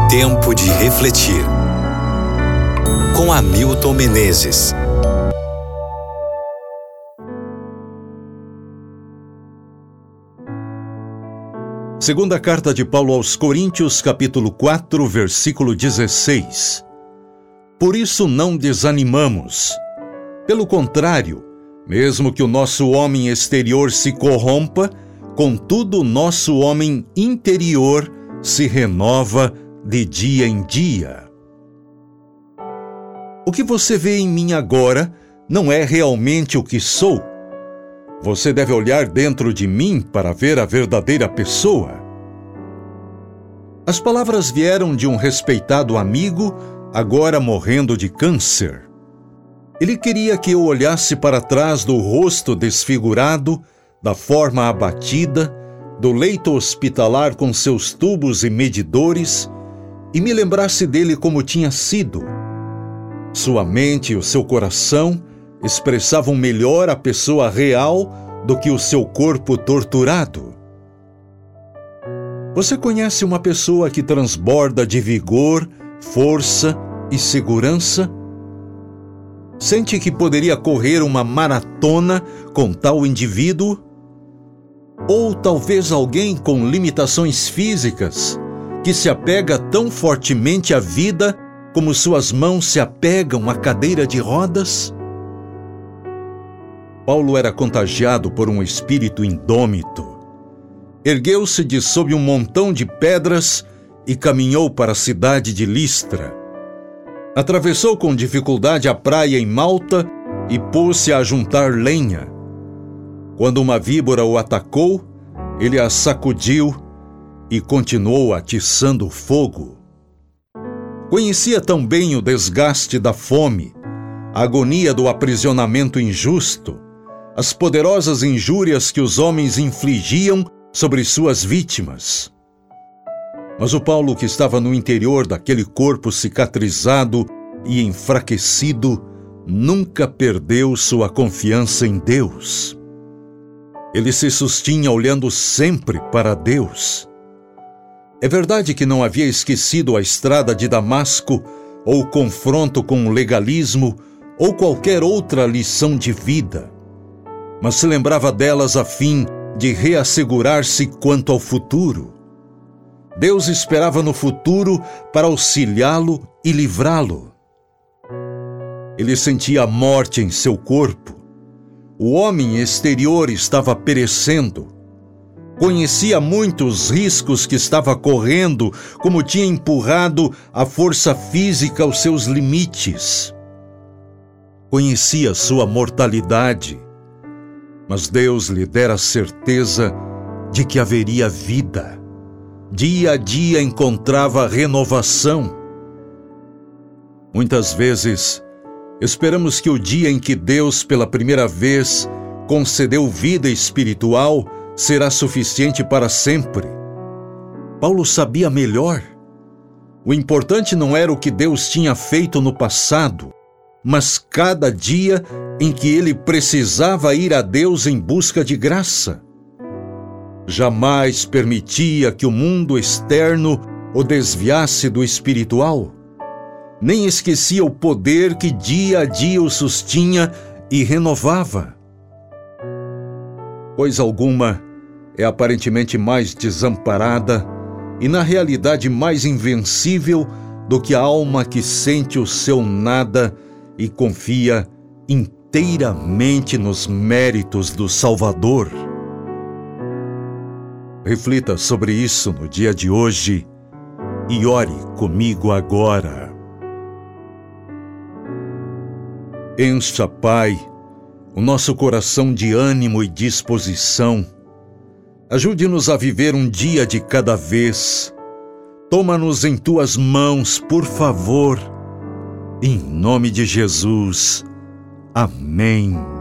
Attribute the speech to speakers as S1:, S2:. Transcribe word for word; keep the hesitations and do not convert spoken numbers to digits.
S1: Tempo de refletir. Com Hamilton Menezes.
S2: Segunda carta de Paulo aos Coríntios, capítulo quatro, versículo dezesseis. Por isso não desanimamos. Pelo contrário, mesmo que o nosso homem exterior se corrompa, contudo o nosso homem interior se renova de dia em dia. O que você vê em mim agora não é realmente o que sou. Você deve olhar dentro de mim para ver a verdadeira pessoa. As palavras vieram de um respeitado amigo, agora morrendo de câncer. Ele queria que eu olhasse para trás do rosto desfigurado, da forma abatida, do leito hospitalar com seus tubos e medidores, e me lembrasse dele como tinha sido. Sua mente e o seu coração expressavam melhor a pessoa real do que o seu corpo torturado. Você conhece uma pessoa que transborda de vigor, força e segurança? Sente que poderia correr uma maratona com tal indivíduo? Ou talvez alguém com limitações físicas, que se apega tão fortemente à vida como suas mãos se apegam à cadeira de rodas? Paulo era contagiado por um espírito indômito. Ergueu-se de sob um montão de pedras e caminhou para a cidade de Listra. Atravessou com dificuldade a praia em Malta e pôs-se a juntar lenha. Quando uma víbora o atacou, ele a sacudiu e continuou atiçando fogo. Conhecia tão bem o desgaste da fome, a agonia do aprisionamento injusto, as poderosas injúrias que os homens infligiam sobre suas vítimas. Mas o Paulo, que estava no interior daquele corpo cicatrizado e enfraquecido, nunca perdeu sua confiança em Deus. Ele se sustinha olhando sempre para Deus. É verdade que não havia esquecido a estrada de Damasco, ou o confronto com o legalismo, ou qualquer outra lição de vida, mas se lembrava delas a fim de reassegurar-se quanto ao futuro. Deus esperava no futuro para auxiliá-lo e livrá-lo. Ele sentia a morte em seu corpo. O homem exterior estava perecendo. Conhecia muitos riscos que estava correndo, como tinha empurrado a força física aos seus limites. Conhecia sua mortalidade, mas Deus lhe dera a certeza de que haveria vida. Dia a dia encontrava renovação. Muitas vezes, esperamos que o dia em que Deus, pela primeira vez, concedeu vida espiritual, será suficiente para sempre. Paulo sabia melhor. O importante não era o que Deus tinha feito no passado, mas cada dia em que ele precisava ir a Deus em busca de graça. Jamais permitia que o mundo externo o desviasse do espiritual, nem esquecia o poder que dia a dia o sustinha e renovava. Coisa alguma é aparentemente mais desamparada e na realidade mais invencível do que a alma que sente o seu nada e confia inteiramente nos méritos do Salvador. Reflita sobre isso no dia de hoje e ore comigo agora. Encha, Pai, o nosso coração de ânimo e disposição. Ajude-nos a viver um dia de cada vez. Toma-nos em Tuas mãos, por favor. Em nome de Jesus. Amém.